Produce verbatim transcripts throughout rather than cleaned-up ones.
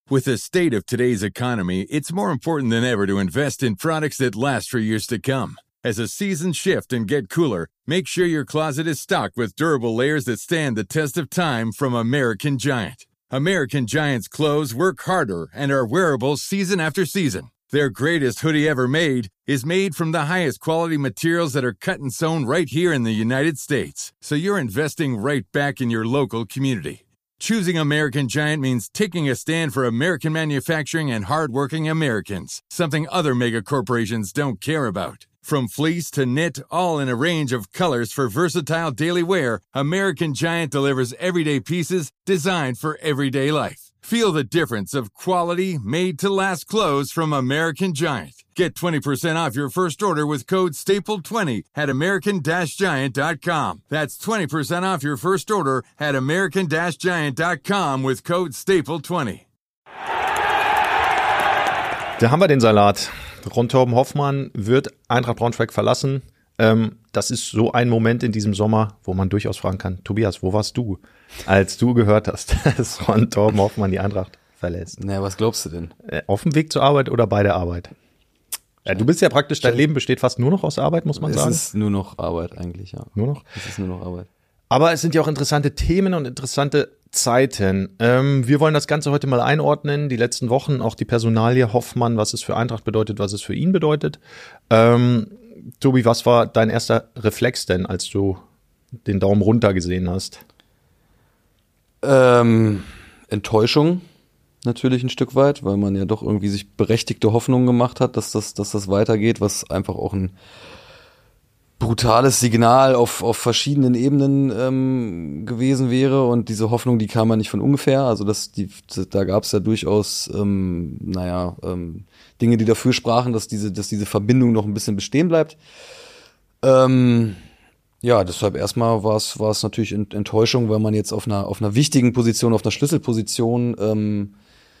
With the state of today's economy, it's more important than ever to invest in products that last for years to come. As the seasons shift and get cooler, make sure your closet is stocked with durable layers that stand the test of time from American Giant. American Giant's clothes work harder and are wearable season after season. Their greatest hoodie ever made is made from the highest quality materials that are cut and sewn right here in the United States. So you're investing right back in your local community. Choosing American Giant means taking a stand for American manufacturing and hardworking Americans, something other mega corporations don't care about. From fleece to knit, all in a range of colors for versatile daily wear, American Giant delivers everyday pieces designed for everyday life. Feel the difference of quality, made-to-last clothes from American Giant. Get twenty percent off your first order with code staple twenty at american giant dot com. That's twenty percent off your first order at american giant dot com with code staple twenty. Da haben wir den Salat. Ron Torben Hoffmann wird Eintracht Braunschweig verlassen. Ähm, das ist so ein Moment in diesem Sommer, wo man durchaus fragen kann, Tobias, wo warst du, als du gehört hast, dass Ron Torben Hoffmann die Eintracht verlässt? Na, was glaubst du denn? Äh, auf dem Weg zur Arbeit oder bei der Arbeit? Ja, du bist ja praktisch, dein Leben besteht fast nur noch aus Arbeit, muss man es sagen. Es ist nur noch Arbeit eigentlich, ja. Nur noch? Es ist nur noch Arbeit. Aber es sind ja auch interessante Themen und interessante Zeiten. Ähm, wir wollen das Ganze heute mal einordnen, die letzten Wochen, auch die Personalie Hoffmann, was es für Eintracht bedeutet, was es für ihn bedeutet. Ähm, Tobi, was war dein erster Reflex denn, als du den Daumen runter gesehen hast? Ähm, Enttäuschung natürlich ein Stück weit, weil man ja doch irgendwie sich berechtigte Hoffnungen gemacht hat, dass das, dass das weitergeht, was einfach auch ein brutales Signal auf, auf verschiedenen Ebenen ähm, gewesen wäre, und diese Hoffnung, die kam ja nicht von ungefähr, also das, die, da gab es ja durchaus ähm, naja, ähm, Dinge, die dafür sprachen, dass diese, dass diese Verbindung noch ein bisschen bestehen bleibt. Ähm, ja, deshalb erstmal war es war es natürlich Enttäuschung, weil man jetzt auf einer auf einer wichtigen Position, auf einer Schlüsselposition ähm,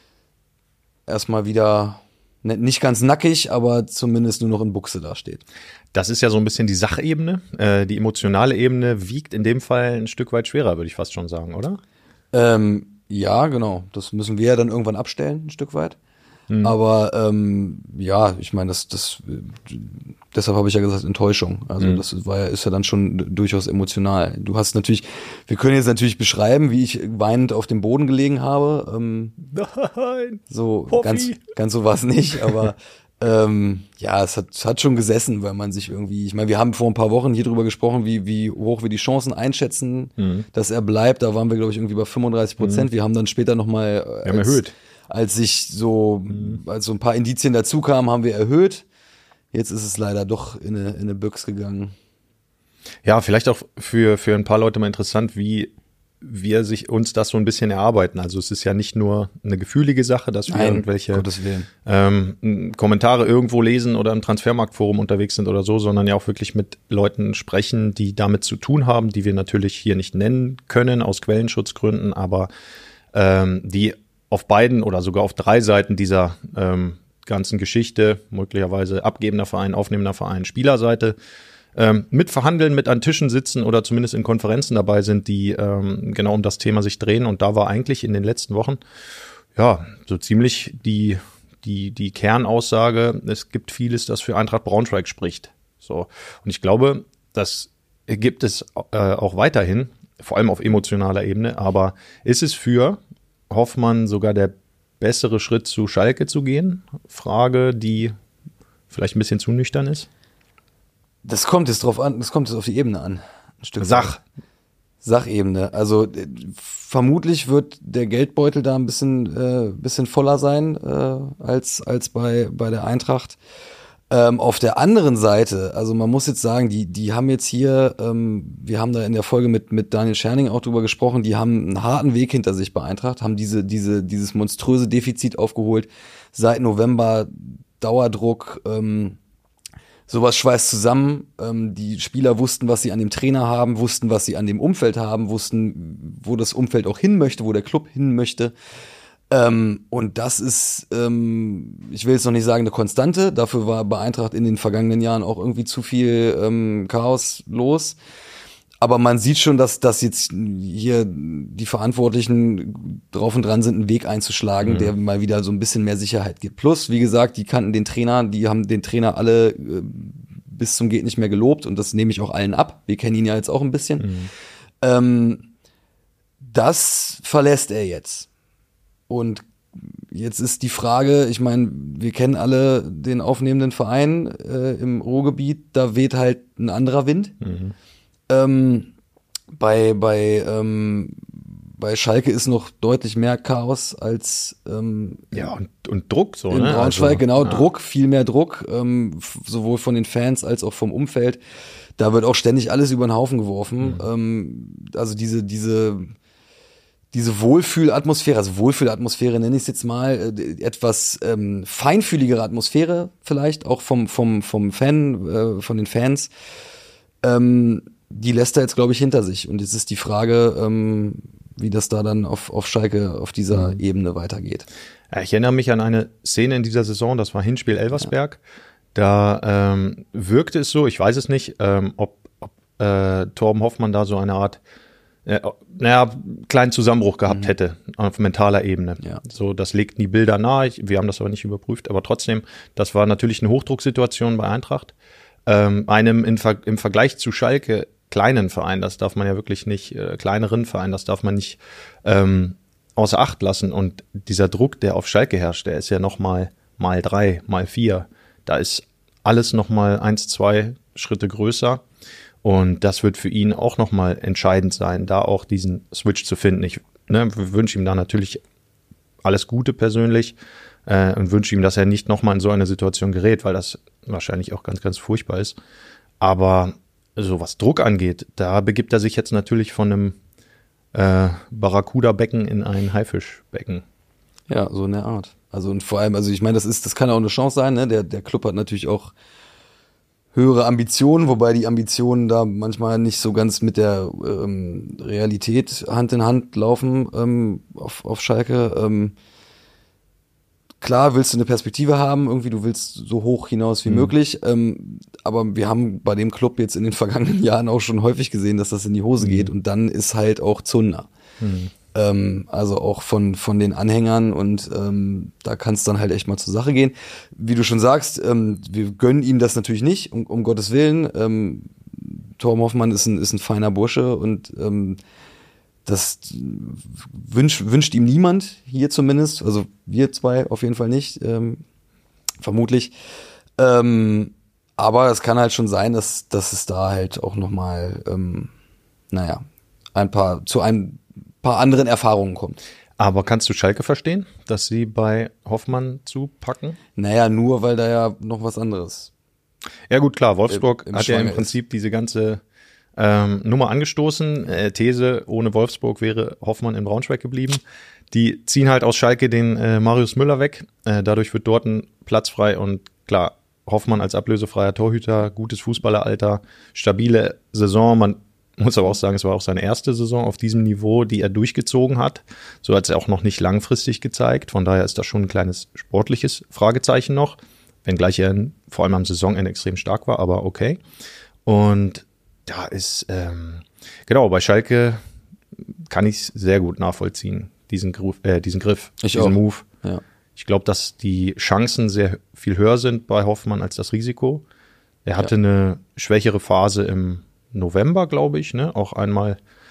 erstmal wieder nicht ganz nackig, aber zumindest nur noch in Buchse dasteht. Das ist ja so ein bisschen die Sachebene. Äh, die emotionale Ebene wiegt in dem Fall ein Stück weit schwerer, würde ich fast schon sagen, oder? Ähm, ja, genau. Das müssen wir ja dann irgendwann abstellen, ein Stück weit. Mhm. Aber ähm, ja, ich meine, das, das deshalb habe ich ja gesagt, Enttäuschung. Also mhm. das war ja, ist ja dann schon durchaus emotional. Du hast natürlich, wir können jetzt natürlich beschreiben, wie ich weinend auf dem Boden gelegen habe. Ähm, Nein. So Hoffi. ganz, ganz so war es nicht, aber ähm, ja, es hat, es hat schon gesessen, weil man sich irgendwie, ich meine, wir haben vor ein paar Wochen hier drüber gesprochen, wie, wie hoch wir die Chancen einschätzen, mhm. dass er bleibt. Da waren wir, glaube ich, irgendwie bei fünfunddreißig Prozent. Mhm. Wir haben dann später nochmal wir haben erhöht. Als sich so, mhm. als so ein paar Indizien dazu kamen, haben wir erhöht. Jetzt ist es leider doch in eine, in eine Büchse gegangen. Ja, vielleicht auch für, für ein paar Leute mal interessant, wie wir sich uns das so ein bisschen erarbeiten. Also es ist ja nicht nur eine gefühlige Sache, dass wir Nein, irgendwelche ähm, Kommentare irgendwo lesen oder im Transfermarktforum unterwegs sind oder so, sondern ja auch wirklich mit Leuten sprechen, die damit zu tun haben, die wir natürlich hier nicht nennen können aus Quellenschutzgründen, aber ähm, die auf beiden oder sogar auf drei Seiten dieser ähm, ganzen Geschichte, möglicherweise abgebender Verein, aufnehmender Verein, Spielerseite, ähm, mit verhandeln, mit an Tischen sitzen oder zumindest in Konferenzen dabei sind, die ähm, genau um das Thema sich drehen. Und da war eigentlich in den letzten Wochen ja so ziemlich die, die, die Kernaussage, es gibt vieles, das für Eintracht Braunschweig spricht. So. Und ich glaube, das gibt es äh, auch weiterhin, vor allem auf emotionaler Ebene, aber ist es für Hoffmann sogar der bessere Schritt zu Schalke zu gehen? Frage, die vielleicht ein bisschen zu nüchtern ist. Das kommt jetzt drauf an, das kommt jetzt auf die Ebene an. Ein Stück Sach. Sachebene. Also äh, vermutlich wird der Geldbeutel da ein bisschen, äh, bisschen voller sein äh, als, als bei, bei der Eintracht. Ähm, auf der anderen Seite, also man muss jetzt sagen, die, die haben jetzt hier, ähm, wir haben da in der Folge mit, mit Daniel Scherning auch drüber gesprochen, die haben einen harten Weg hinter sich bei Eintracht, haben diese, diese, dieses monströse Defizit aufgeholt, seit November Dauerdruck, ähm, sowas schweißt zusammen, ähm, die Spieler wussten, was sie an dem Trainer haben, wussten, was sie an dem Umfeld haben, wussten, wo das Umfeld auch hin möchte, wo der Club hin möchte. Ähm, und das ist, ähm, ich will jetzt noch nicht sagen eine Konstante, dafür war bei Eintracht in den vergangenen Jahren auch irgendwie zu viel ähm, Chaos los. aber man sieht schon, dass, dass jetzt hier die Verantwortlichen drauf und dran sind, einen Weg einzuschlagen, mhm. der mal wieder so ein bisschen mehr Sicherheit gibt. Plus, wie gesagt, die kannten den Trainer, die haben den Trainer alle äh, bis zum geht nicht mehr gelobt und das nehme ich auch allen ab. Wir kennen ihn ja jetzt auch ein bisschen. Mhm. Ähm, das verlässt er jetzt. Und jetzt ist die Frage, ich meine, wir kennen alle den aufnehmenden Verein äh, im Ruhrgebiet, da weht halt ein anderer Wind. Mhm. Ähm, bei, bei, ähm, bei Schalke ist noch deutlich mehr Chaos als ähm, ja und, und Druck so, in ne? Braunschweig, also, genau, ja. Druck, viel mehr Druck, ähm, f- sowohl von den Fans als auch vom Umfeld. Da wird auch ständig alles über den Haufen geworfen. Mhm. Ähm, also diese, diese, diese Wohlfühlatmosphäre, also Wohlfühlatmosphäre nenne ich es jetzt mal, äh, etwas ähm, feinfühligere Atmosphäre vielleicht, auch vom, vom, vom Fan, äh, von den Fans. Ähm, die lässt er jetzt, glaube ich, hinter sich. Und jetzt ist die Frage, ähm, wie das da dann auf, auf Schalke auf dieser mhm. Ebene weitergeht. Ja, ich erinnere mich an eine Szene in dieser Saison, das war Hinspiel Elversberg. Ja. Da ähm, wirkte es so, ich weiß es nicht, ähm, ob, ob äh, Torben Hoffmann da so eine Art, äh, naja, kleinen Zusammenbruch gehabt mhm. hätte auf mentaler Ebene. Ja. So, das legten die Bilder nahe. Ich, wir haben das aber nicht überprüft, aber trotzdem, das war natürlich eine Hochdrucksituation bei Eintracht. Ähm, einem in, im Vergleich zu Schalke kleinen Verein, das darf man ja wirklich nicht, äh, kleineren Verein, das darf man nicht ähm, außer Acht lassen. Und dieser Druck, der auf Schalke herrscht, der ist ja noch mal mal drei, mal vier. Da ist alles noch mal eins, zwei Schritte größer. Und das wird für ihn auch noch mal entscheidend sein, da auch diesen Switch zu finden. Ich ne, wünsche ihm da natürlich alles Gute persönlich äh, und wünsche ihm, dass er nicht noch mal in so eine Situation gerät, weil das wahrscheinlich auch ganz, ganz furchtbar ist. Aber so was Druck angeht, da begibt er sich jetzt natürlich von einem äh, Barracuda-Becken in ein Haifischbecken. Ja, so in der Art. Also und vor allem, also ich meine, das ist, das kann auch eine Chance sein, ne? Der, der Club hat natürlich auch höhere Ambitionen, wobei die Ambitionen da manchmal nicht so ganz mit der ähm, Realität Hand in Hand laufen ähm, auf, auf Schalke. Ähm, Klar willst du eine Perspektive haben, irgendwie du willst so hoch hinaus wie mhm. möglich, ähm, aber wir haben bei dem Club jetzt in den vergangenen Jahren auch schon häufig gesehen, dass das in die Hose mhm. geht und dann ist halt auch Zunder. Mhm. Ähm, also auch von von den Anhängern und ähm, da kann es dann halt echt mal zur Sache gehen. Wie du schon sagst, ähm, wir gönnen ihm das natürlich nicht, um, um Gottes Willen. Ähm, Torben Hoffmann ist ein, ist ein feiner Bursche und ähm, das wünscht, wünscht ihm niemand, hier zumindest, also wir zwei auf jeden Fall nicht, ähm, vermutlich. Ähm, aber es kann halt schon sein, dass, dass es da halt auch nochmal, ähm, naja, ein paar, zu ein paar anderen Erfahrungen kommt. Aber kannst du Schalke verstehen, dass sie bei Hoffmann zupacken? Naja, nur weil da ja noch was anderes. Ja gut, klar, Wolfsburg im, im hat ja im Prinzip ist. diese ganze Ähm, Nummer angestoßen, äh, These, ohne Wolfsburg wäre Hoffmann in Braunschweig geblieben. Die ziehen halt aus Schalke den äh, Marius Müller weg, äh, dadurch wird dort ein Platz frei und klar, Hoffmann als ablösefreier Torhüter, gutes Fußballeralter, stabile Saison, man muss aber auch sagen, es war auch seine erste Saison auf diesem Niveau, die er durchgezogen hat, so hat es auch noch nicht langfristig gezeigt, von daher ist das schon ein kleines sportliches Fragezeichen noch, wenngleich er vor allem am Saisonende extrem stark war, aber okay. Und da ist, ähm, genau, bei Schalke kann ich es sehr gut nachvollziehen, diesen, Griff, äh, diesen Griff, ich diesen auch. Move. Ja. Ich glaube, dass die Chancen sehr viel höher sind bei Hoffmann als das Risiko. Er hatte ja. eine schwächere Phase im November, glaube ich, ne? Auch einmal,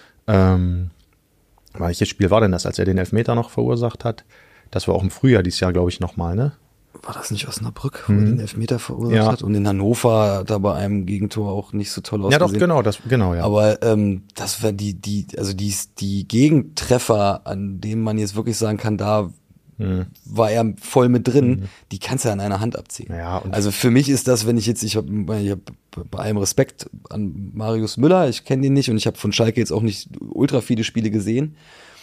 ähm, welches Spiel war denn das, als er den Elfmeter noch verursacht hat? Das war auch im Frühjahr dieses Jahr, glaube ich, nochmal, ne? War das nicht Osnabrück, wo er hm. den Elfmeter verursacht ja. hat? Und in Hannover hat er bei einem Gegentor auch nicht so toll ausgesehen. Ja, doch, genau, das, genau, ja. Aber ähm, das war die, die, also die, die Gegentreffer, an denen man jetzt wirklich sagen kann, da hm. war er voll mit drin, hm. die kannst du ja an einer Hand abziehen. Ja, und also für mich ist das, wenn ich jetzt, ich habe ich hab bei allem Respekt an Marius Müller, ich kenne den nicht und ich habe von Schalke jetzt auch nicht ultra viele Spiele gesehen,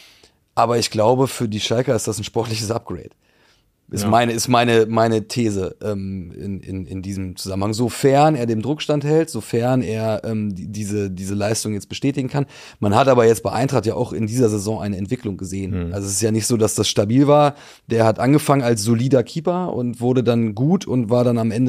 aber ich glaube, für die Schalker ist das ein sportliches Upgrade. Ist ja. meine, ist meine, meine These ähm, in, in, in diesem Zusammenhang. Sofern er dem Druck standhält, sofern er ähm, die, diese, diese Leistung jetzt bestätigen kann. Man hat aber jetzt bei Eintracht ja auch in dieser Saison eine Entwicklung gesehen. Mhm. Also es ist ja nicht so, dass das stabil war. Der hat angefangen als solider Keeper und wurde dann gut und war dann am Ende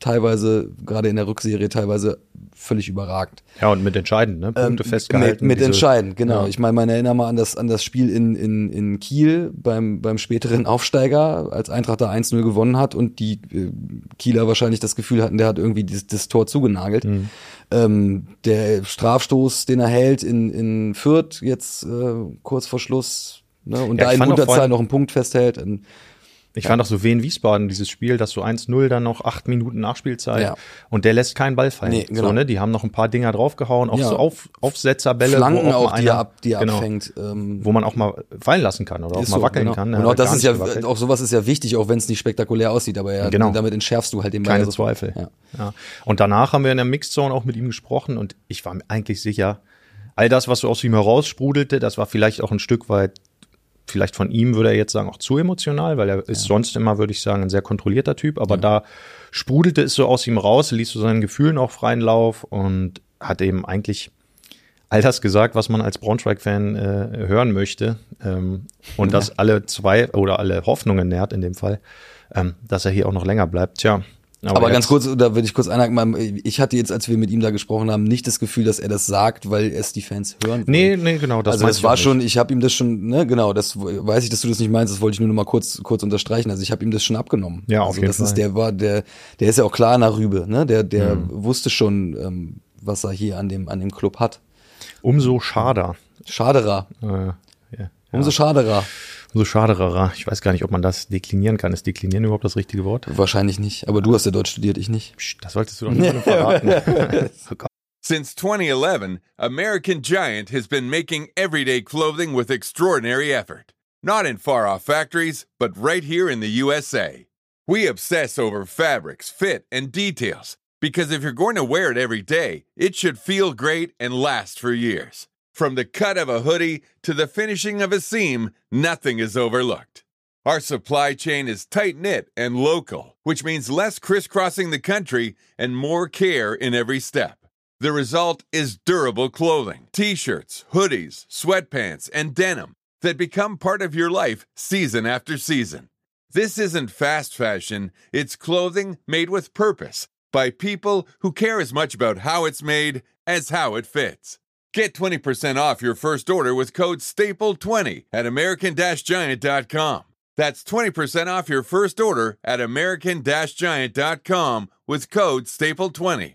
teilweise, gerade in der Rückserie, teilweise völlig überragend. Ja, und mit entscheidend, ne? Punkte ähm, festgehalten. Mit, mit diese, entscheidend, genau. Ja. Ich meine, man erinnert mal an das, an das Spiel in, in, in Kiel beim, beim späteren Aufsteiger, als Eintracht da eins null gewonnen hat und die äh, Kieler wahrscheinlich das Gefühl hatten, der hat irgendwie das, das Tor zugenagelt. Mhm. Ähm, der Strafstoß, den er hält in, in Fürth, jetzt äh, kurz vor Schluss, ne? Und ja, da in Unterzahl noch einen Punkt festhält. Und, Ich fand auch so Wien-Wiesbaden, dieses Spiel, dass so eins null dann noch acht Minuten Nachspielzeit ja. und der lässt keinen Ball fallen. Nee, genau. So, ne? Die haben noch ein paar Dinger draufgehauen, auch ja. so Auf, Aufsetzerbälle. Flanken wo auch, auch, die er ab, die er genau, abfängt. Ähm, wo man auch mal fallen lassen kann oder auch mal so, wackeln genau. kann. Und auch das ist ja, gewackelt. Auch sowas ist ja wichtig, auch wenn es nicht spektakulär aussieht, aber ja, genau. damit entschärfst du halt den Ball. Keine so Zweifel. Ja. Ja. Und danach haben wir in der Mixzone auch mit ihm gesprochen und ich war mir eigentlich sicher, all das, was so aus ihm heraussprudelte, das war vielleicht auch ein Stück weit vielleicht von ihm, würde er jetzt sagen, auch zu emotional, weil er ist ja. sonst immer, würde ich sagen, ein sehr kontrollierter Typ. Aber ja. da sprudelte es so aus ihm raus, ließ so seinen Gefühlen auch freien Lauf und hat eben eigentlich all das gesagt, was man als Braunschweig-Fan äh, hören möchte. Ähm, und ja. das alle zwei oder alle Hoffnungen nährt in dem Fall, ähm, dass er hier auch noch länger bleibt. Tja. Aber, aber ganz kurz, da würde ich kurz einhaken, ich hatte jetzt, als wir mit ihm da gesprochen haben, nicht das Gefühl, dass er das sagt, weil es die Fans hören wollen. Nee, nee, genau. Das also das war schon, ich habe ihm das schon, ne, genau, das weiß ich, dass du das nicht meinst, das wollte ich nur noch mal kurz kurz unterstreichen. Also ich habe ihm das schon abgenommen. Ja, auf also jeden das Fall. Ist, der war, der, der ist ja auch klar nach Rübe, ne, der, der mhm. wusste schon, ähm, was er hier an dem an dem Club hat. Umso schader. Schaderer. Äh, ja. Umso schaderer. So schaderer. Ich weiß gar nicht, ob man das deklinieren kann. Ist deklinieren überhaupt das richtige Wort? Wahrscheinlich nicht. Aber du hast ja Deutsch studiert, ich nicht. Psst, das solltest du doch nicht verraten. Since twenty eleven, American Giant has been making everyday clothing with extraordinary effort. Not in far-off factories, but right here in the U S A. We obsess over fabrics, fit, and details. Because if you're going to wear it every day, it should feel great and last for years. From the cut of a hoodie to the finishing of a seam, nothing is overlooked. Our supply chain is tight-knit and local, which means less crisscrossing the country and more care in every step. The result is durable clothing, t-shirts, hoodies, sweatpants, and denim that become part of your life season after season. This isn't fast fashion, it's clothing made with purpose by people who care as much about how it's made as how it fits. Get twenty percent off your first order with code staple twenty at american giant dot com. That's twenty percent off your first order at american giant dot com with code staple twenty.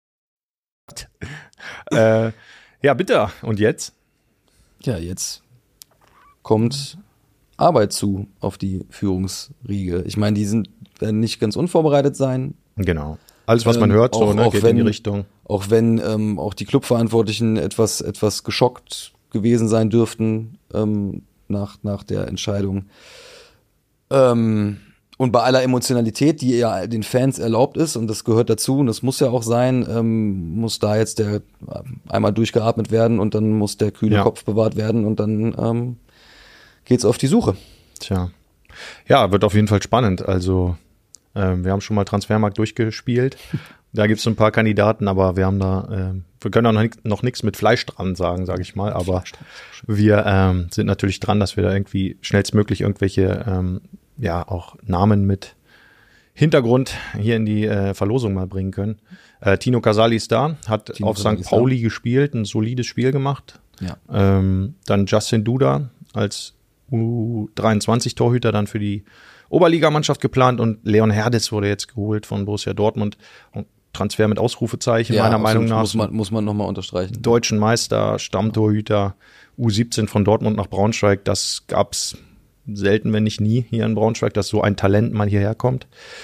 äh, ja, bitte. Und jetzt? Ja, jetzt kommt Arbeit zu auf die Führungsriege. Ich meine, die sind, werden nicht ganz unvorbereitet sein. Genau. Alles, was man ähm, hört, so auch, ne, auch geht wenn, in die Richtung. Auch wenn ähm, auch die Clubverantwortlichen etwas etwas geschockt gewesen sein dürften ähm, nach nach der Entscheidung. Ähm, und bei aller Emotionalität, die ja den Fans erlaubt ist, und das gehört dazu, und das muss ja auch sein, ähm, muss da jetzt der einmal durchgeatmet werden und dann muss der kühle ja. Kopf bewahrt werden und dann ähm, geht's auf die Suche. Tja. Ja, wird auf jeden Fall spannend. Also Ähm, wir haben schon mal Transfermarkt durchgespielt. Da gibt es ein paar Kandidaten, aber wir haben da, ähm, wir können auch noch nichts mit Fleisch dran sagen, sage ich mal. Aber wir ähm, sind natürlich dran, dass wir da irgendwie schnellstmöglich irgendwelche, ähm, ja, auch Namen mit Hintergrund hier in die äh, Verlosung mal bringen können. Äh, Tino Casali ist da, hat Tino auf Sankt Pauli da. gespielt, ein solides Spiel gemacht. Ja. Ähm, dann Justin Duda als U dreiundzwanzig-Torhüter dann für die Oberligamannschaft geplant und Leon Herdes wurde jetzt geholt von Borussia Dortmund. Transfer mit Ausrufezeichen, ja, meiner Meinung nach. Muss man, muss man nochmal unterstreichen. Deutschen Meister, Stammtorhüter, U siebzehn von Dortmund nach Braunschweig. Das gab's selten, wenn nicht nie hier in Braunschweig, dass so ein Talent mal hierher kommt.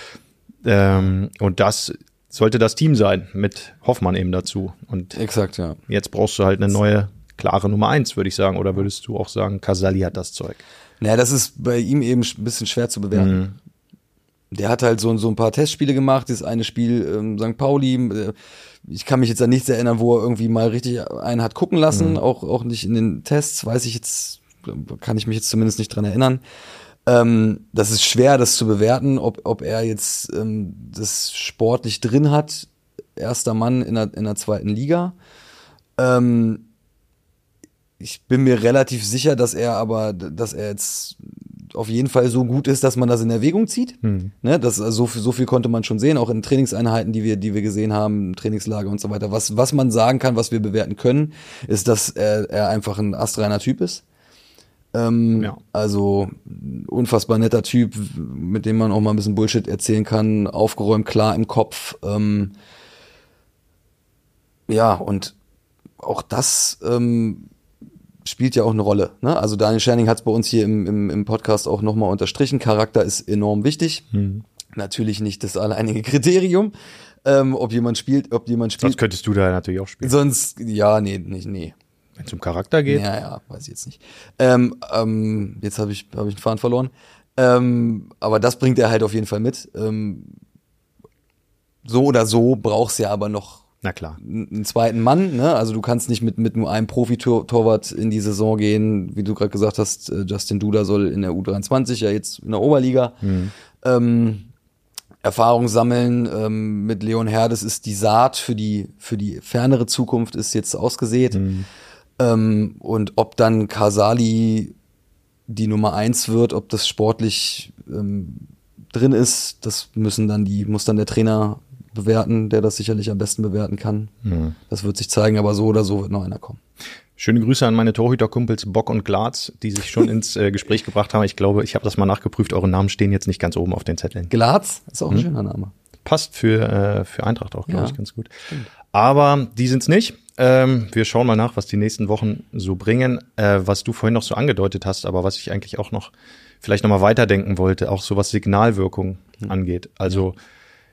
Ähm, und das sollte das Team sein, mit Hoffmann eben dazu. Und exakt, ja. Jetzt brauchst du halt eine neue, klare Nummer eins, würde ich sagen. Oder würdest du auch sagen, Casali hat das Zeug? Naja, das ist bei ihm eben ein bisschen schwer zu bewerten. Mhm. Der hat halt so, so ein paar Testspiele gemacht, das eine Spiel ähm, Sankt Pauli, äh, ich kann mich jetzt an nichts erinnern, wo er irgendwie mal richtig einen hat gucken lassen, mhm. auch, auch nicht in den Tests, weiß ich jetzt, kann ich mich jetzt zumindest nicht dran erinnern. Ähm, das ist schwer, das zu bewerten, ob, ob er jetzt ähm, das sportlich drin hat, erster Mann in der, in der zweiten Liga. Ähm, Ich bin mir relativ sicher, dass er aber, dass er jetzt auf jeden Fall so gut ist, dass man das in Erwägung zieht. Hm. Ne, das, also so, viel, so viel konnte man schon sehen, auch in Trainingseinheiten, die wir, die wir gesehen haben, Trainingslager und so weiter. Was, was man sagen kann, was wir bewerten können, ist, dass er, er einfach ein astreiner Typ ist. Ähm, ja. Also unfassbar netter Typ, mit dem man auch mal ein bisschen Bullshit erzählen kann, aufgeräumt, klar im Kopf. Ähm, ja, und auch das ähm, spielt ja auch eine Rolle. Ne? Also Daniel Scherning hat es bei uns hier im, im, im Podcast auch nochmal unterstrichen. Charakter ist enorm wichtig. Hm. Natürlich nicht das alleinige Kriterium, ähm, ob jemand spielt, ob jemand spielt. Sonst könntest du da natürlich auch spielen. Sonst, ja, nee, nicht, nee. Wenn es um Charakter geht? Ja, ja, weiß ich jetzt nicht. Ähm, ähm, jetzt habe ich, hab ich den Faden verloren. Ähm, aber das bringt er halt auf jeden Fall mit. Ähm, so oder so brauchst du ja aber noch Na klar. einen zweiten Mann, ne? Also du kannst nicht mit mit nur einem Profi-Torwart in die Saison gehen, wie du gerade gesagt hast, Justin Duda soll in der U dreiundzwanzig, ja jetzt in der Oberliga mhm. ähm, Erfahrung sammeln. Ähm, mit Leon Herdes ist die Saat für die für die fernere Zukunft ist jetzt ausgesät. Mhm. Ähm, und ob dann Casali die Nummer eins wird, ob das sportlich ähm, drin ist, das müssen dann die muss dann der Trainer bewerten, der das sicherlich am besten bewerten kann. Mhm. Das wird sich zeigen, aber so oder so wird noch einer kommen. Schöne Grüße an meine Torhüterkumpels Bock und Glatz, die sich schon ins äh, Gespräch gebracht haben. Ich glaube, ich habe das mal nachgeprüft, eure Namen stehen jetzt nicht ganz oben auf den Zetteln. Glatz ist auch ein mhm. schöner Name. Passt für, äh, für Eintracht auch, glaube ja, ich, ganz gut. Stimmt. Aber die sind's nicht. Ähm, wir schauen mal nach, was die nächsten Wochen so bringen. Äh, was du vorhin noch so angedeutet hast, aber was ich eigentlich auch noch vielleicht nochmal weiterdenken wollte, auch so was Signalwirkung mhm. angeht. Also ja.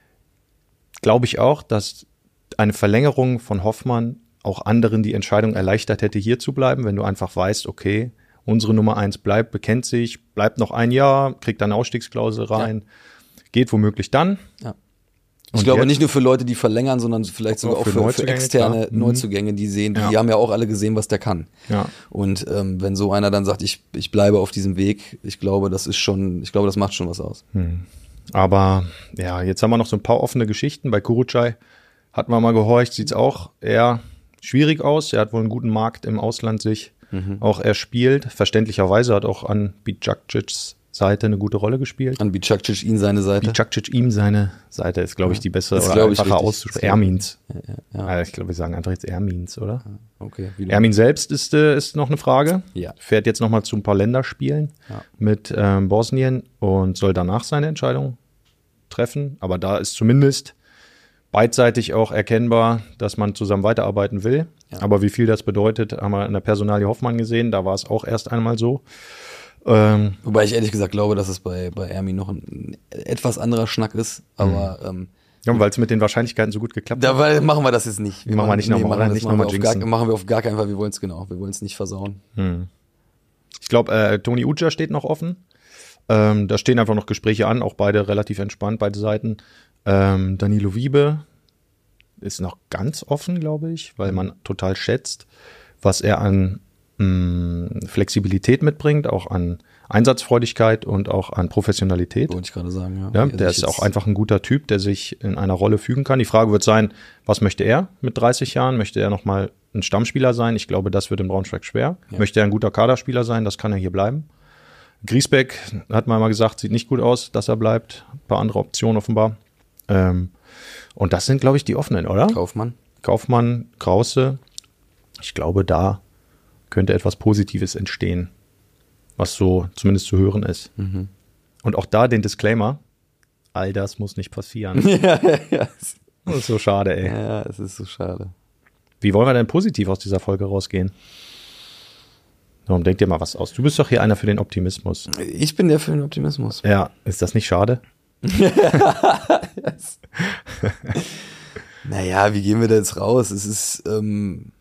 glaube ich auch, dass eine Verlängerung von Hoffmann auch anderen die Entscheidung erleichtert hätte, hier zu bleiben, wenn du einfach weißt, okay, unsere Nummer eins bleibt, bekennt sich, bleibt noch ein Jahr, kriegt dann eine Ausstiegsklausel rein, ja. geht womöglich dann. Ja. Ich und glaube jetzt, nicht nur für Leute, die verlängern, sondern vielleicht sogar auch für, für, für externe klar. Neuzugänge, die sehen, die ja. haben ja auch alle gesehen, was der kann. Ja. Und ähm, wenn so einer dann sagt, ich ich bleibe auf diesem Weg, ich glaube, das ist schon, ich glaube, das macht schon was aus. Hm. Aber ja, jetzt haben wir noch so ein paar offene Geschichten. Bei Kurucay hatten wir mal gehorcht, sieht's auch eher schwierig aus. Er hat wohl einen guten Markt im Ausland sich mhm. auch erspielt. Verständlicherweise hat auch an Bicakcics Seite eine gute Rolle gespielt. An Bicakcic ihm seine Seite. Bicakcic ihm seine Seite ist, glaube ich, die bessere das oder einfacher auszusprechen. Ermins. Ja, ja, ja. Also ich glaube, wir sagen einfach jetzt Ermins, oder? Okay. Ermin selbst ist, äh, ist noch eine Frage. Ja. Fährt jetzt noch mal zu ein paar Länderspielen ja. mit ähm, Bosnien und soll danach seine Entscheidung treffen. Aber da ist zumindest beidseitig auch erkennbar, dass man zusammen weiterarbeiten will. Ja. Aber wie viel das bedeutet, haben wir in der Personalie Hoffmann gesehen. Da war es auch erst einmal so. Ähm, Wobei ich ehrlich gesagt glaube, dass es bei, bei Ermin noch ein etwas anderer Schnack ist. Aber ähm, ja, weil es mit den Wahrscheinlichkeiten so gut geklappt hat. Dabei machen wir das jetzt nicht. Wir machen wir nicht nee, nochmal, machen, nicht machen, noch wir gar, machen wir auf gar keinen Fall. Wir wollen es genau. Wir wollen es nicht versauen. Hm. Ich glaube, äh, Toni Uja steht noch offen. Ähm, da stehen einfach noch Gespräche an, auch beide relativ entspannt, beide Seiten. Ähm, Danilo Wiebe ist noch ganz offen, glaube ich, weil man total schätzt, was er an mh, Flexibilität mitbringt, auch an Einsatzfreudigkeit und auch an Professionalität. Wollte ich gerade sagen, ja. ja der ist auch einfach ein guter Typ, der sich in einer Rolle fügen kann. Die Frage wird sein, was möchte er mit dreißig Jahren? Möchte er nochmal ein Stammspieler sein? Ich glaube, das wird im Braunschweig schwer. Ja. Möchte er ein guter Kaderspieler sein? Das kann er hier bleiben. Griesbeck hat man mal gesagt, sieht nicht gut aus, dass er bleibt. Ein paar andere Optionen offenbar. Ähm, und das sind, glaube ich, die offenen, oder? Kaufmann. Kaufmann, Krause. Ich glaube, da könnte etwas Positives entstehen, was so zumindest zu hören ist. Mhm. Und auch da den Disclaimer, all das muss nicht passieren. ja, ja, ja. Das ist so schade, ey. Ja, es ist so schade. Wie wollen wir denn positiv aus dieser Folge rausgehen? Darum denk dir mal was aus. Du bist doch hier einer für den Optimismus. Ich bin der für den Optimismus. Ja, ist das nicht schade? yes. Naja, wie gehen wir da jetzt raus? Es ist, ähm,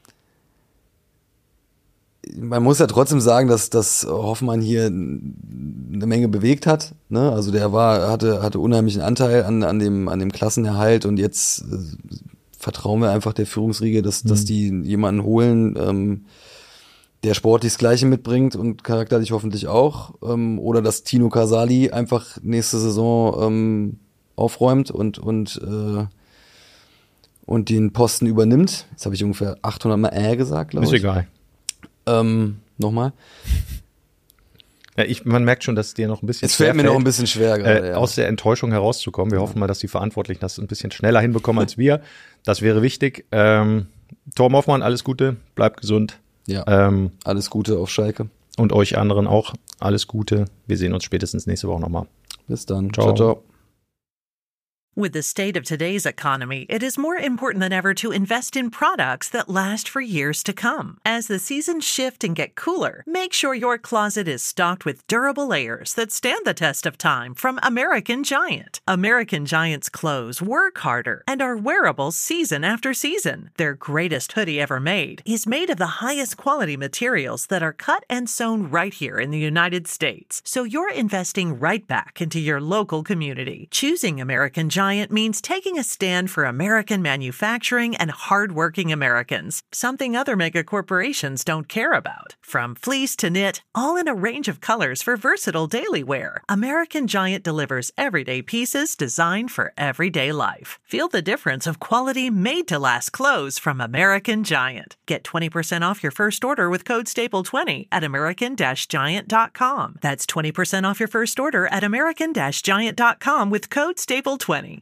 man muss ja trotzdem sagen, dass, dass Hoffmann hier eine Menge bewegt hat. Ne? Also der war, hatte, hatte unheimlichen Anteil an, an dem, an dem Klassenerhalt und jetzt äh, vertrauen wir einfach der Führungsriege, dass, mhm. dass die jemanden holen, ähm, der sportlich das Gleiche mitbringt und charakterlich hoffentlich auch. Ähm, oder dass Tino Casali einfach nächste Saison ähm, aufräumt und und äh, und den Posten übernimmt. Jetzt habe ich ungefähr achthundert Mal äh gesagt, glaube ich. Ist egal. Ähm, nochmal. Ja, ich, man merkt schon, dass es dir noch ein bisschen Es fällt mir noch ein bisschen schwer gerade, äh, ja. aus der Enttäuschung herauszukommen. Wir ja. hoffen mal, dass die Verantwortlichen das ein bisschen schneller hinbekommen als wir. Das wäre wichtig. Ähm, Torben Hoffmann, alles Gute, bleibt gesund. Ja, ähm, alles Gute auf Schalke. Und euch anderen auch alles Gute. Wir sehen uns spätestens nächste Woche nochmal. Bis dann. Ciao, ciao. ciao. With the state of today's economy, it is more important than ever to invest in products that last for years to come. As the seasons shift and get cooler, make sure your closet is stocked with durable layers that stand the test of time from American Giant. American Giant's clothes work harder and are wearable season after season. Their greatest hoodie ever made is made of the highest quality materials that are cut and sewn right here in the United States. So you're investing right back into your local community. Choosing American Giant means taking a stand for American manufacturing and hardworking Americans, something other mega corporations don't care about. From fleece to knit, all in a range of colors for versatile daily wear, American Giant delivers everyday pieces designed for everyday life. Feel the difference of quality made-to-last clothes from American Giant. Get twenty percent off your first order with code staple twenty at american giant dot com. That's twenty percent off your first order at american giant dot com with code staple twenty.